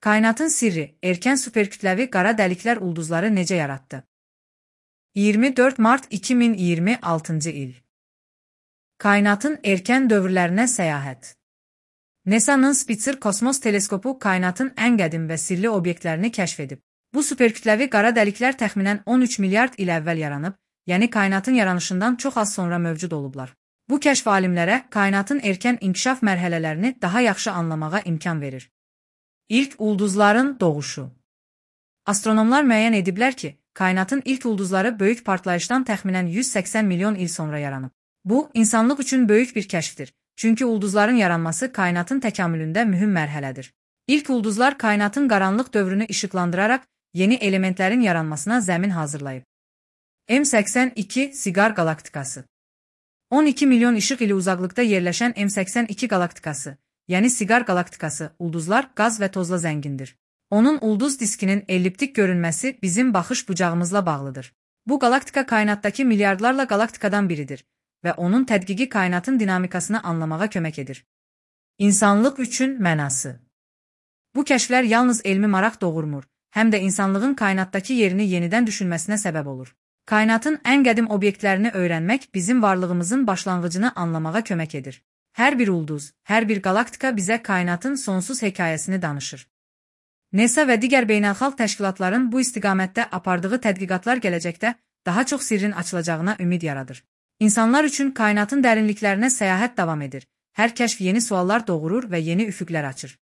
Kainatın sirri, erkən superkütləvi qara dəliklər ulduzları necə yaratdı? 24 mart 2026-cı il. Kainatın erkən dövrlərinə səyahət. NASA-nın Spitzer kosmos teleskopu kainatın ən qədim və sirli obyektlərini kəşf edib. Bu superkütləvi qara dəliklər təxminən 13 milyard il əvvəl yaranıb, yəni kainatın yaranışından çox az sonra mövcud olublar. Bu kəşf alimlərə kainatın erkən inkişaf mərhələlərini daha yaxşı anlamağa imkan verir. İlk ulduzların doğuşu. Astronomlar müəyyən ediblər ki, kainatın ilk ulduzları böyük partlayışdan təxminən 180 milyon il sonra yaranıb. Bu, insanlıq üçün böyük bir kəşfdir, çünki ulduzların yaranması kainatın təkamülündə mühüm mərhələdir. İlk ulduzlar kainatın qaranlıq dövrünü işıqlandıraraq yeni elementlərin yaranmasına zəmin hazırlayıb. M82 Siqar qalaktikası. 12 milyon işıq ili uzaqlıqda yerləşən M82 qalaktikası, yəni Siqar qalaktikası, ulduzlar, qaz və tozla zəngindir. Onun ulduz diskinin elliptik görünməsi bizim baxış bucağımızla bağlıdır. Bu qalaktika kainatdakı milyardlarla qalaktikadan biridir və onun tədqiqi kainatın dinamikasını anlamağa kömək edir. İnsanlıq üçün mənası. Bu kəşflər yalnız elmi maraq doğurmur, həm də insanlığın kainatdakı yerini yenidən düşünməsinə səbəb olur. Kainatın ən qədim obyektlərini öyrənmək bizim varlığımızın başlanğıcını anlamağa kömək edir. Hər bir ulduz, hər bir qalaktika bizə kainatın sonsuz hekayəsini danışır. NASA və digər beynəlxalq təşkilatların bu istiqamətdə apardığı tədqiqatlar gələcəkdə daha çox sirrin açılacağına ümid yaradır. İnsanlar üçün kainatın dərinliklərinə səyahət davam edir. Hər kəşf yeni suallar doğurur və yeni üfüqlər açır.